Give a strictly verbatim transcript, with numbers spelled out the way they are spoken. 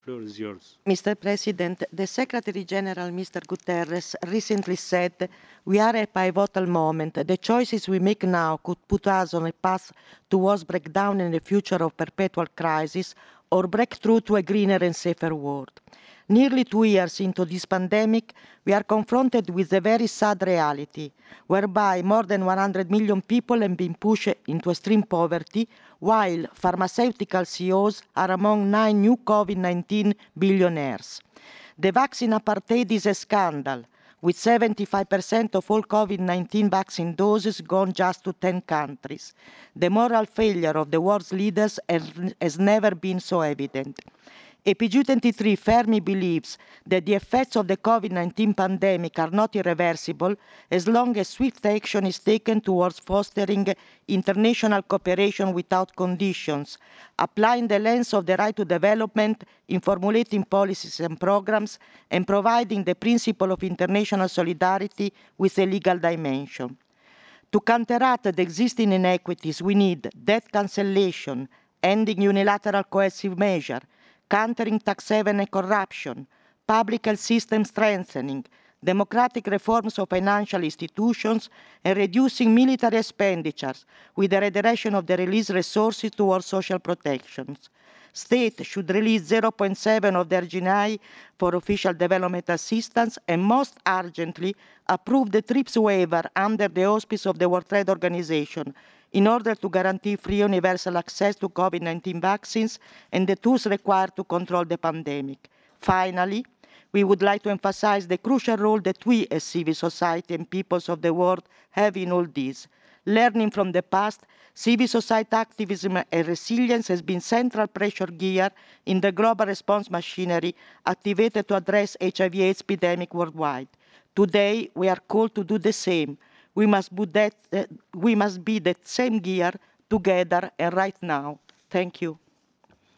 floor is yours. Mister President, the Secretary General, Mister Guterres, recently said, we are at a pivotal moment. The choices we make now could put us on a path towards breakdown in a future of perpetual crisis or breakthrough to a greener and safer world. Nearly two years into this pandemic, we are confronted with a very sad reality, whereby more than one hundred million people have been pushed into extreme poverty, while pharmaceutical C E Os are among nine new COVID nineteen billionaires. The vaccine apartheid is a scandal, with seventy-five percent of all COVID nineteen vaccine doses gone just to ten countries. The moral failure of the world's leaders has never been so evident. A P G twenty-three firmly believes that the effects of the COVID nineteen pandemic are not irreversible as long as swift action is taken towards fostering international cooperation without conditions, applying the lens of the right to development in formulating policies and programs, and providing the principle of international solidarity with a legal dimension. To counteract the existing inequities, we need debt cancellation, ending unilateral coercive measure, countering tax haven and corruption, public health system strengthening, democratic reforms of financial institutions, and reducing military expenditures with the redirection of the released resources towards social protections. States should release zero point seven of their G N I for official development assistance and most urgently approve the TRIPS waiver under the auspice of the World Trade Organization in order to guarantee free universal access to COVID nineteen vaccines and the tools required to control the pandemic. Finally, we would like to emphasize the crucial role that we as civil society and peoples of the world have in all this. Learning from the past, civil society activism and resilience has been central pressure gear in the global response machinery activated to address H I V AIDS epidemic worldwide. Today, we are called to do the same. We must, that, uh, we must be that same gear together and right now. Thank you.